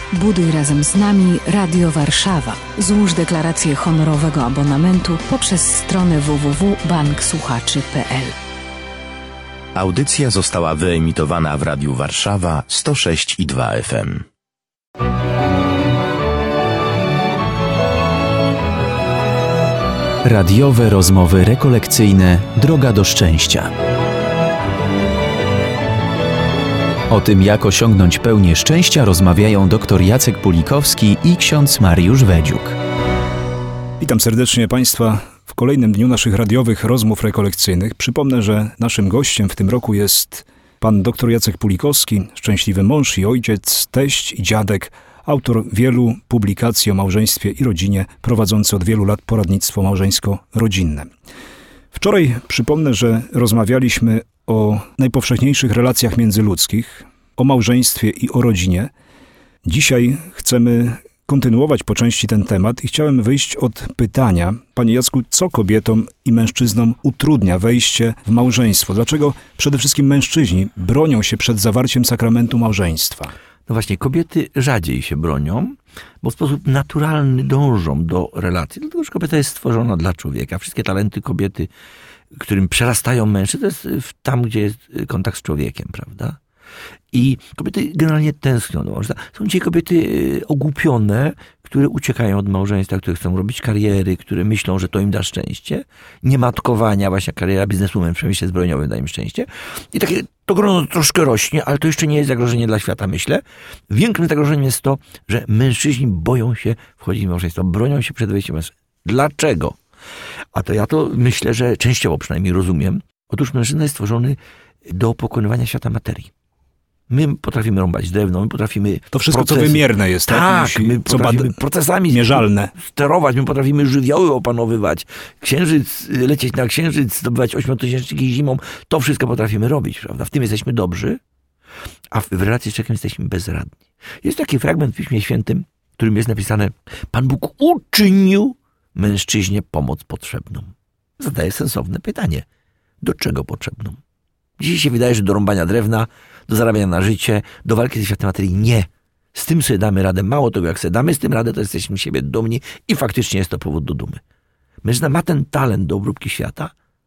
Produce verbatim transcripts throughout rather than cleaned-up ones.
Buduj razem z nami Radio Warszawa. Złóż deklarację honorowego abonamentu poprzez stronę w w w kropka bank słuchaczy kropka p l. Audycja została wyemitowana w Radiu Warszawa sto sześć i dwa F M. Radiowe rozmowy rekolekcyjne Droga do szczęścia. O tym, jak osiągnąć pełnię szczęścia, rozmawiają dr Jacek Pulikowski i ksiądz Mariusz Wedziuk. Witam serdecznie Państwa w kolejnym dniu naszych radiowych rozmów rekolekcyjnych. Przypomnę, że naszym gościem w tym roku jest pan dr Jacek Pulikowski, szczęśliwy mąż i ojciec, teść i dziadek, autor wielu publikacji o małżeństwie i rodzinie, prowadzący od wielu lat poradnictwo małżeńsko-rodzinne. Wczoraj przypomnę, że rozmawialiśmy o najpowszechniejszych relacjach międzyludzkich, o małżeństwie i o rodzinie. Dzisiaj chcemy kontynuować po części ten temat i chciałem wyjść od pytania, panie Jacku, co kobietom i mężczyznom utrudnia wejście w małżeństwo? Dlaczego przede wszystkim mężczyźni bronią się przed zawarciem sakramentu małżeństwa? No właśnie, kobiety rzadziej się bronią, bo w sposób naturalny dążą do relacji, dlatego że kobieta jest stworzona dla człowieka. Wszystkie talenty kobiety, którym przerastają mężczyzn, to jest tam, gdzie jest kontakt z człowiekiem, prawda? I kobiety generalnie tęsknią do małżeństwa. Są dzisiaj kobiety ogłupione, które uciekają od małżeństwa, które chcą robić kariery, które myślą, że to im da szczęście. Nie matkowania, właśnie kariera bizneswoman w przemyśle zbrojeniowym da im szczęście. I takie to grono troszkę rośnie, ale to jeszcze nie jest zagrożenie dla świata, myślę. Większym zagrożeniem jest to, że mężczyźni boją się wchodzić w małżeństwo, bronią się przed wejściem w małżeństwo. Dlaczego? A to ja to myślę, że częściowo przynajmniej rozumiem. Otóż mężczyzna jest stworzony do pokonywania świata materii. My potrafimy rąbać drewno, my potrafimy... To wszystko, procesy, co wymierne jest, tak? Tak, Musi, my co potrafimy bad... procesami mierzalne sterować, my potrafimy żywioły opanowywać, księżyc, lecieć na księżyc, zdobywać ośmiotysięczniki zimą. To wszystko potrafimy robić, prawda? W tym jesteśmy dobrzy, a w relacji z człowiekiem jesteśmy bezradni. Jest taki fragment w Piśmie Świętym, w którym jest napisane: Pan Bóg uczynił mężczyźnie pomoc potrzebną. Zadaję sensowne pytanie. Do czego potrzebną? Dzisiaj się wydaje, że do rąbania drewna, do zarabiania na życie, do walki ze światem materii. Nie. Z tym sobie damy radę. Mało tego, jak sobie damy z tym radę, to jesteśmy siebie dumni i faktycznie jest to powód do dumy. Mężczyzna ma ten talent do obróbki świata,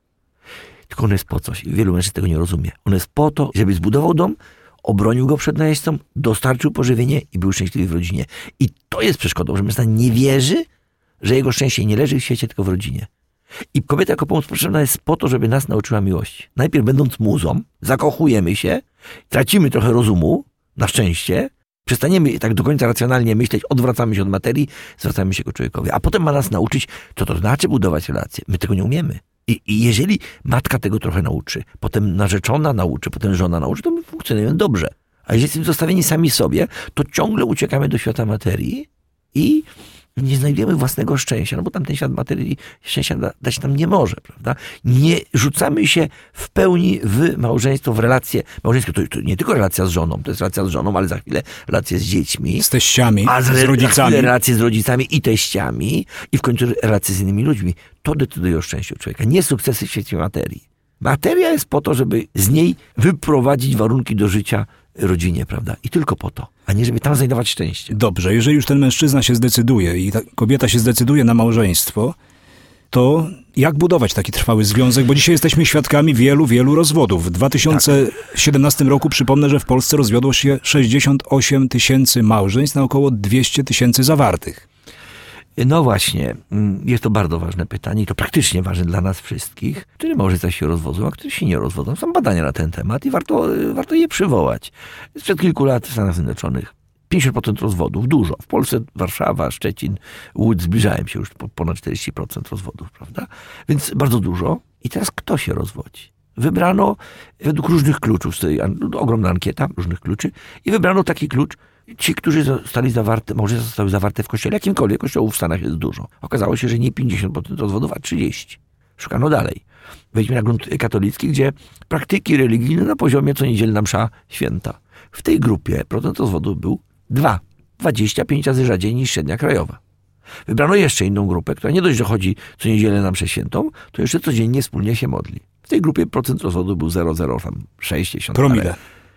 tylko on jest po coś. I wielu mężczyzn tego nie rozumie. On jest po to, żeby zbudował dom, obronił go przed najeźdźcą, dostarczył pożywienie i był szczęśliwy w rodzinie. I to jest przeszkodą, że mężczyzna nie wierzy, że jego szczęście nie leży w świecie, tylko w rodzinie. I kobieta jako pomoc potrzebna jest po to, żeby nas nauczyła miłości. Najpierw będąc muzą, zakochujemy się, tracimy trochę rozumu, na szczęście, przestaniemy tak do końca racjonalnie myśleć, odwracamy się od materii, zwracamy się ku człowiekowi. A potem ma nas nauczyć, co to znaczy budować relacje. My tego nie umiemy. I, I jeżeli matka tego trochę nauczy, potem narzeczona nauczy, potem żona nauczy, to my funkcjonujemy dobrze. A jeżeli jesteśmy zostawieni sami sobie, to ciągle uciekamy do świata materii i nie znajdujemy własnego szczęścia, no bo tam ten świat materii szczęścia da, dać nam nie może, prawda? Nie rzucamy się w pełni w małżeństwo, w relacje. Małżeństwo to, to nie tylko relacja z żoną, to jest relacja z żoną, ale za chwilę relacje z dziećmi. Z teściami, a z, z rodzicami. Relacje z rodzicami i teściami i w końcu relacje z innymi ludźmi. To decyduje o szczęściu człowieka, nie sukcesy w świecie materii. Materia jest po to, żeby z niej wyprowadzić warunki do życia rodzinie, prawda? I tylko po to, a nie żeby tam znajdować szczęście. Dobrze, jeżeli już ten mężczyzna się zdecyduje i ta kobieta się zdecyduje na małżeństwo, to jak budować taki trwały związek? Bo dzisiaj jesteśmy świadkami wielu, wielu rozwodów. W dwa tysiące siedemnastym roku przypomnę, że w Polsce rozwiodło się sześćdziesiąt osiem tysięcy małżeństw na około dwieście tysięcy zawartych. No właśnie, jest to bardzo ważne pytanie i to praktycznie ważne dla nas wszystkich, które małżeństwa się rozwodzą, a które się nie rozwodzą. Są badania na ten temat i warto, warto je przywołać. Sprzed kilku lat w Stanach Zjednoczonych pięćdziesiąt procent rozwodów, dużo. W Polsce Warszawa, Szczecin, Łódź zbliżają się już po ponad czterdzieści procent rozwodów, prawda? Więc bardzo dużo. I teraz kto się rozwodzi? Wybrano według różnych kluczów, ogromna ankieta różnych kluczy i wybrano taki klucz. Ci, którzy zostali zawarte, małżeństwa zostały zawarte w kościele, jakimkolwiek, kościołów w Stanach jest dużo. Okazało się, że nie pięćdziesiąt procent rozwodów, a trzydzieści procent. Szukano dalej. Wejdźmy na grunt katolicki, gdzie praktyki religijne na poziomie co niedzielna msza święta. W tej grupie procent rozwodów był dwa. dwadzieścia pięć razy rzadziej niż średnia krajowa. Wybrano jeszcze inną grupę, która nie dość, że chodzi co niedzielę na mszę świętą, to jeszcze codziennie wspólnie się modli. W tej grupie procent rozwodu był zero przecinek zero sześć. Promile.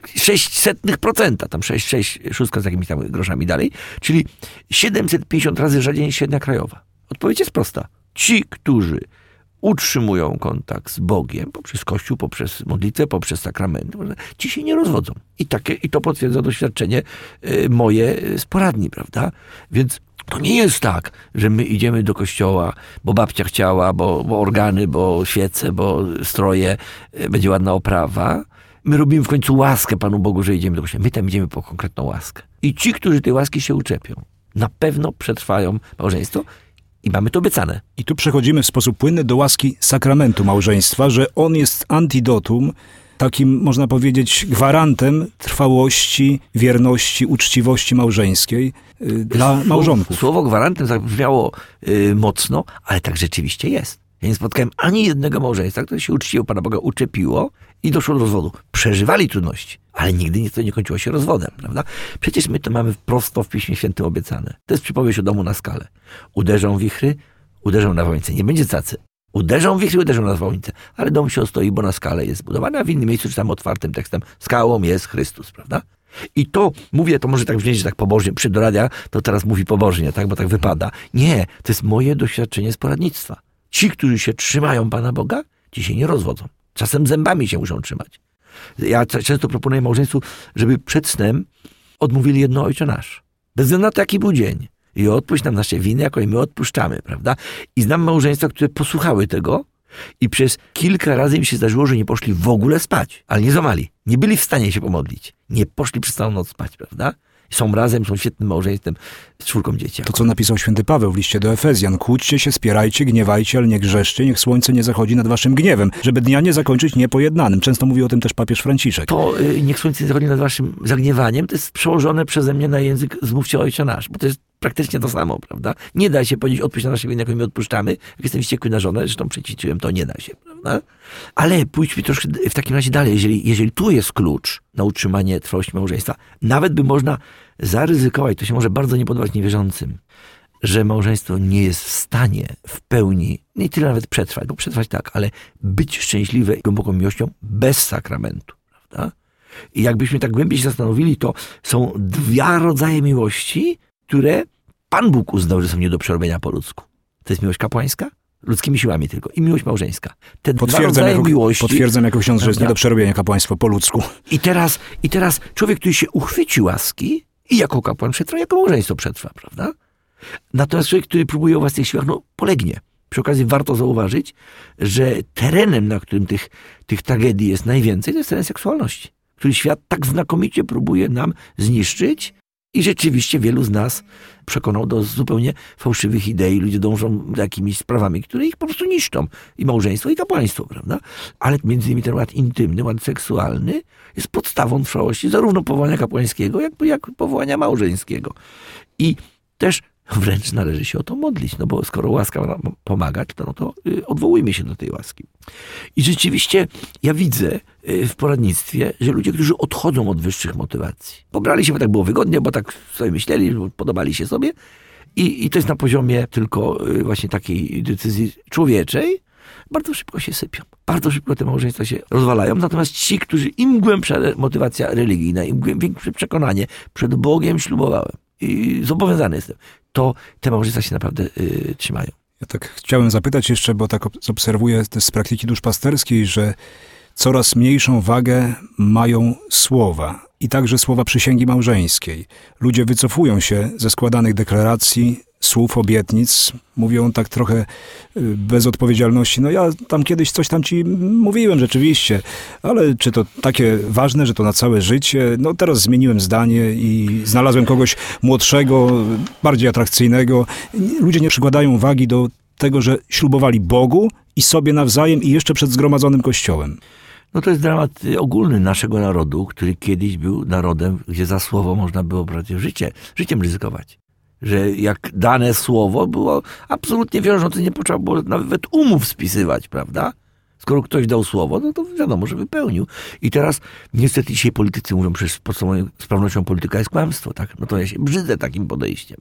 sześć setnych procenta, tam sześć, sześć, szóstka z jakimiś tam groszami dalej, czyli siedemset pięćdziesiąt razy rzadziej niż średnia krajowa. Odpowiedź jest prosta. Ci, którzy utrzymują kontakt z Bogiem poprzez Kościół, poprzez modlitwę, poprzez sakramenty, ci się nie rozwodzą. I, takie, i to potwierdza doświadczenie y, moje z poradni, prawda? Więc to nie jest tak, że my idziemy do kościoła, bo babcia chciała, bo, bo organy, bo świece, bo stroje, y, będzie ładna oprawa. My robimy w końcu łaskę Panu Bogu, że idziemy do kościoła. My tam idziemy po konkretną łaskę. I ci, którzy tej łaski się uczepią, na pewno przetrwają małżeństwo i mamy to obiecane. I tu przechodzimy w sposób płynny do łaski sakramentu małżeństwa, że on jest antidotum, takim, można powiedzieć, gwarantem trwałości, wierności, uczciwości małżeńskiej yy, dla małżonków. Słowo gwarantem zabrzmiało yy, mocno, ale tak rzeczywiście jest. Ja nie spotkałem ani jednego małżeństwa, które się uczciwie Pana Boga uczepiło i doszło do rozwodu. Przeżywali trudności, ale nigdy nic to nie kończyło się rozwodem, prawda? Przecież my to mamy prosto w Piśmie Świętym obiecane. To jest przypowieść o domu na skale. Uderzą wichry, uderzą na wołynicę. Nie będzie cacy. Uderzą wichry, uderzą na wołynicę. Ale dom się ostoi, bo na skale jest zbudowany, a w innym miejscu czytam otwartym tekstem. Skałą jest Chrystus, prawda? I to, mówię, to może tak brzmieć, że tak pobożnie, przy do radia, to teraz mówi pobożnie, tak, bo tak wypada. Nie, to jest moje doświadczenie z poradnictwa. Ci, którzy się trzymają Pana Boga, ci się nie rozwodzą. Czasem zębami się muszą trzymać. Ja często proponuję małżeństwu, żeby przed snem odmówili jedno Ojcze Nasz. Bez względu na to, jaki był dzień. I odpuść nam nasze winy, jako i my odpuszczamy, prawda? I znam małżeństwa, które posłuchały tego i przez kilka razy im się zdarzyło, że nie poszli w ogóle spać, ale nie złamali. Nie byli w stanie się pomodlić. Nie poszli przez całą noc spać, prawda? Są razem, są świetnym małżeństwem z czwórką dzieci. To, co napisał święty Paweł w liście do Efezjan. Kłóćcie się, spierajcie, gniewajcie, ale nie grzeszcie, niech słońce nie zachodzi nad waszym gniewem, żeby dnia nie zakończyć niepojednanym. Często mówi o tym też papież Franciszek. To y, niech słońce nie zachodzi nad waszym zagniewaniem, to jest przełożone przeze mnie na język zmówcie Ojcze Nasz, bo to jest praktycznie to samo, prawda? Nie da się powiedzieć odpuść na nasze winy, jako my odpuszczamy. Jak jestem wściekły na żonę, zresztą przećwiczyłem, to nie da się, prawda? Ale pójdźmy troszkę w takim razie dalej. Jeżeli, jeżeli tu jest klucz na utrzymanie trwałości małżeństwa, nawet by można zaryzykować, to się może bardzo nie podobać niewierzącym, że małżeństwo nie jest w stanie w pełni, nie tyle nawet przetrwać, bo przetrwać tak, ale być szczęśliwe i głęboką miłością bez sakramentu, prawda? I jakbyśmy tak głębiej się zastanowili, to są dwa rodzaje miłości, które Pan Bóg uznał, że są nie do przerobienia po ludzku. To jest miłość kapłańska, ludzkimi siłami tylko, i miłość małżeńska. Te potwierdzam, dwa rodzaje jako, miłości, potwierdzam jako ksiądz, że jest nie do przerobienia kapłaństwo po ludzku. I teraz, I teraz człowiek, który się uchwyci łaski i jako kapłan przetrwa, jako małżeństwo przetrwa, prawda? Natomiast człowiek, który próbuje o własnych siłach, no polegnie. Przy okazji warto zauważyć, że terenem, na którym tych, tych tragedii jest najwięcej, to jest teren seksualności, który świat tak znakomicie próbuje nam zniszczyć i rzeczywiście wielu z nas przekonał do zupełnie fałszywych idei. Ludzie dążą za jakimiś sprawami, które ich po prostu niszczą. I małżeństwo, i kapłaństwo, prawda? Ale między innymi ten ład intymny, ład seksualny jest podstawą trwałości zarówno powołania kapłańskiego, jak, jak powołania małżeńskiego. I też wręcz należy się o to modlić, no bo skoro łaska ma pomagać, to, no to odwołujmy się do tej łaski. I rzeczywiście ja widzę w poradnictwie, że ludzie, którzy odchodzą od wyższych motywacji, pobrali się, bo tak było wygodnie, bo tak sobie myśleli, podobali się sobie i, i to jest na poziomie tylko właśnie takiej decyzji człowieczej, bardzo szybko się sypią. Bardzo szybko te małżeństwa się rozwalają. Natomiast ci, którzy im głębsza motywacja religijna, im większe przekonanie, przed Bogiem ślubowałem i zobowiązany jestem, to te małżeństwa się naprawdę y, trzymają. Ja tak chciałem zapytać jeszcze, bo tak obserwuję z praktyki duszpasterskiej, że coraz mniejszą wagę mają słowa i także słowa przysięgi małżeńskiej. Ludzie wycofują się ze składanych deklaracji, słów, obietnic. Mówią tak trochę bez odpowiedzialności. No ja tam kiedyś coś tam ci mówiłem rzeczywiście, ale czy to takie ważne, że to na całe życie? No teraz zmieniłem zdanie i znalazłem kogoś młodszego, bardziej atrakcyjnego. Ludzie nie przykładają wagi do tego, że ślubowali Bogu i sobie nawzajem i jeszcze przed zgromadzonym Kościołem. No to jest dramat ogólny naszego narodu, który kiedyś był narodem, gdzie za słowo można było brać życie, życiem ryzykować. Że jak dane słowo było absolutnie wiążące, nie potrzeba było nawet umów spisywać, prawda? Skoro ktoś dał słowo, no to wiadomo, że wypełnił. I teraz niestety dzisiaj politycy mówią, że podstawową sprawnością polityka jest kłamstwo, tak? No to ja się brzydzę takim podejściem.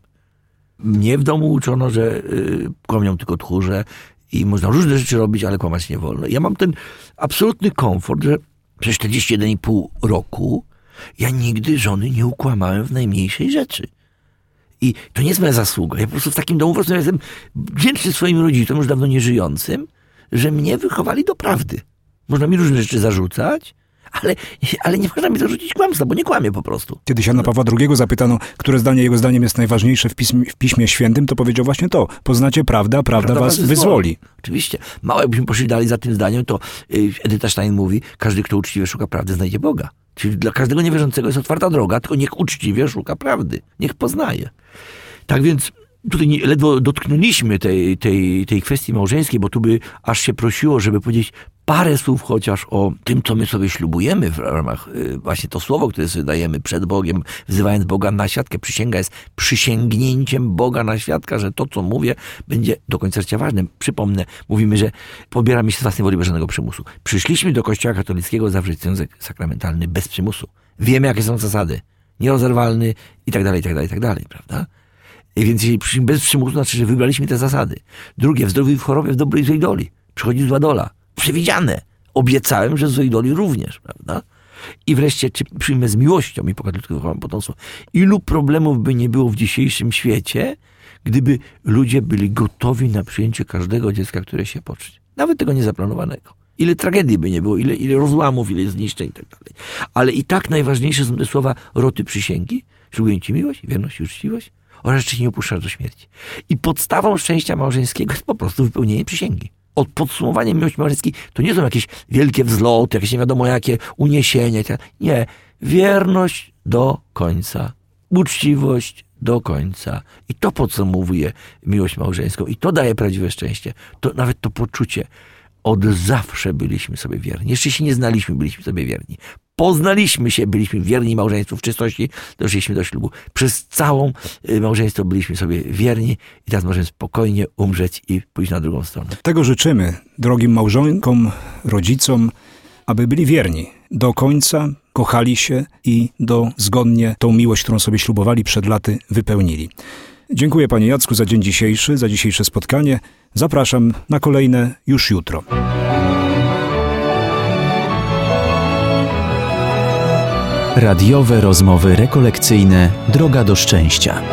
Mnie w domu uczono, że yy, kłamią tylko tchórze i można różne rzeczy robić, ale kłamać nie wolno. Ja mam ten absolutny komfort, że przez czterdzieści jeden i pół roku Ja nigdy żony nie ukłamałem w najmniejszej rzeczy. I to nie jest moja zasługa. Ja po prostu w takim domu po prostu jestem wdzięczny swoim rodzicom, już dawno nieżyjącym, że mnie wychowali do prawdy. Można mi różne rzeczy zarzucać, ale, ale nie można mi zarzucić kłamstwa, bo nie kłamię po prostu. Kiedyś Jana Pawła drugiego zapytano, które zdanie jego zdaniem jest najważniejsze w Piśmie, w Piśmie Świętym, to powiedział właśnie to. Poznacie prawdę, a prawda, prawda was wyzwoli. wyzwoli. Oczywiście. Mało jakbyśmy poszli dalej za tym zdaniem, to Edyta Stein mówi, każdy, kto uczciwie szuka prawdy, znajdzie Boga. Czyli dla każdego niewierzącego jest otwarta droga, tylko niech uczciwie szuka prawdy. Niech poznaje. Tak więc tutaj nie, ledwo dotknęliśmy tej, tej, tej kwestii małżeńskiej, bo tu by aż się prosiło, żeby powiedzieć parę słów chociaż o tym, co my sobie ślubujemy w ramach y, właśnie to słowo, które sobie dajemy przed Bogiem, wzywając Boga na świadkę. Przysięga jest przysięgnięciem Boga na świadka, że to, co mówię, będzie do końca życia ważnym. Przypomnę, mówimy, że pobieramy się z własnej woli bez żadnego przymusu. Przyszliśmy do Kościoła katolickiego zawrzeć związek sakramentalny bez przymusu. Wiemy, jakie są zasady. Nierozerwalny i tak dalej, i tak dalej, i tak dalej, prawda? I więc jeśli przyszliśmy bez przymusu, znaczy, że wybraliśmy te zasady. Drugie, w zdrowiu i w chorobie, w dobrej i złej doli. Przychodzi zła dola. Przewidziane. Obiecałem, że z złej doli również, prawda? I wreszcie, czy przyjmę z miłością i po katolicku wychowam potomstwo. Ilu problemów by nie było w dzisiejszym świecie, gdyby ludzie byli gotowi na przyjęcie każdego dziecka, które się pocznie. Nawet tego niezaplanowanego. Ile tragedii by nie było, ile, ile rozłamów, ile zniszczeń i tak dalej. Ale i tak najważniejsze są te słowa roty przysięgi. Ślubuję ci miłość, wierność i uczciwość oraz że cię nie opuszczasz do śmierci. I podstawą szczęścia małżeńskiego jest po prostu wypełnienie przysięgi. Od podsumowania miłości małżeńskiej to nie są jakieś wielkie wzloty, jakieś nie wiadomo jakie uniesienia. Nie. Wierność do końca. Uczciwość do końca. I to podsumowuje miłość małżeńską. I to daje prawdziwe szczęście. To nawet to poczucie. Od zawsze byliśmy sobie wierni. Jeszcze się nie znaliśmy, byliśmy sobie wierni. Poznaliśmy się, byliśmy wierni małżeństwu w czystości, doszliśmy do ślubu. Przez całą małżeństwo byliśmy sobie wierni i teraz możemy spokojnie umrzeć i pójść na drugą stronę. Tego życzymy drogim małżonkom, rodzicom, aby byli wierni do końca, kochali się i do zgodnie tą miłość, którą sobie ślubowali przed laty, wypełnili. Dziękuję panie Jacku za dzień dzisiejszy, za dzisiejsze spotkanie. Zapraszam na kolejne już jutro. Radiowe rozmowy rekolekcyjne Droga do szczęścia.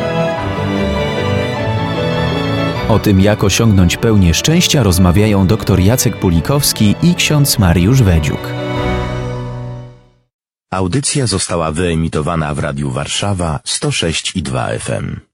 O tym, jak osiągnąć pełnię szczęścia, rozmawiają dr Jacek Pulikowski i ksiądz Mariusz Wedziuk. Audycja została wyemitowana w Radiu Warszawa sto sześć i dwa F M.